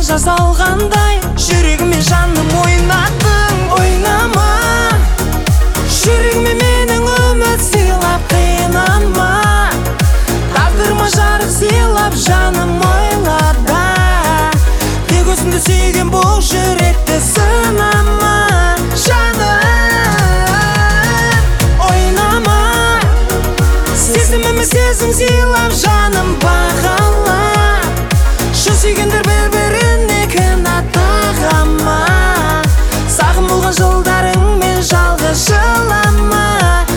жасалғандай жүрегіме жаным ойнаттың. Ойнама, жүрегіме менің үміт сыйлап қинама. Тағдырыма жарық сыйлап жаным ойлада. Тек өзіңді сүйген бұл жүректі сынама. Жаным ойнама, сезіміме сезім сыйлап жаным бағала. Шын сүйгендер бір-біріне кінә тағама. Сағым болған жылдарыңмен жалғыз жылама.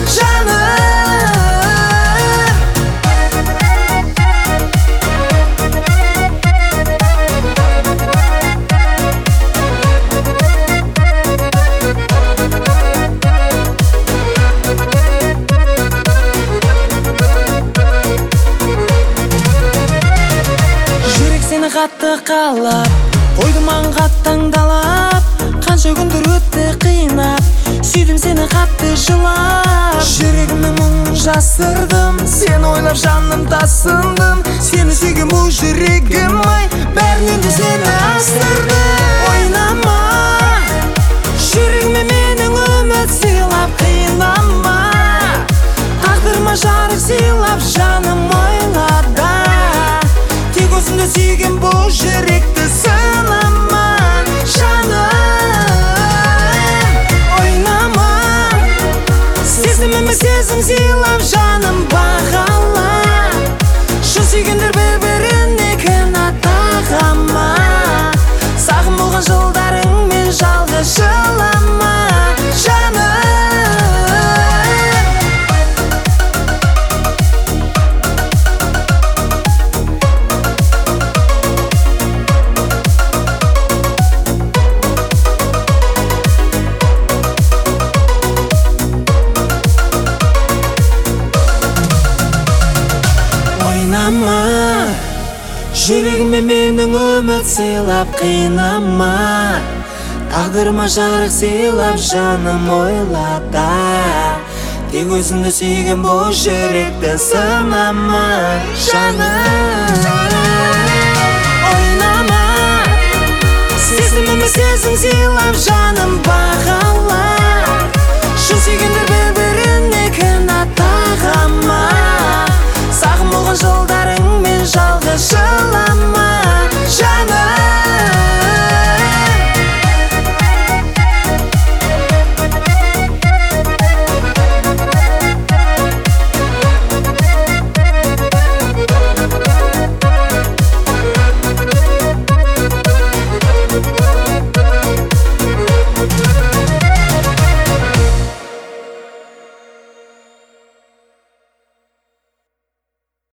Сені қатты қалап, қойды маған қатты таңдалап. Қанша күндер өтті қинап, сүйдім сені қатты жылап. Жүрегіме мұң жасырдым, сені ойлап жаным тасындым. Сені сүйген бұл жүрегім ай, бәрінен де сені асырдым. Ойнама, жүрегіме менің үміт сыйлап қинама. Тағдырыма жарық сыйлап жаным ойлада. Тек өзіңді сүйген бұл жүректі сынама. Жаным ойнама, сезіміме сезім сыйлап жаным бағала. Шын сүйгендер бір-біріне кінә тағама. Сағым болған жылдарыңмен жалғыз жылама. Ойнама, жүрегіме менің үміт сыйлап қинама. Тағдырыма жарық сыйлап жаным ойлада. Тек өзіңді сүйген бұл жүректі сынама. Жаным ойнама, сезіміме сезім сыйлап жаным бағала. Шын сүйгендер бір-біріне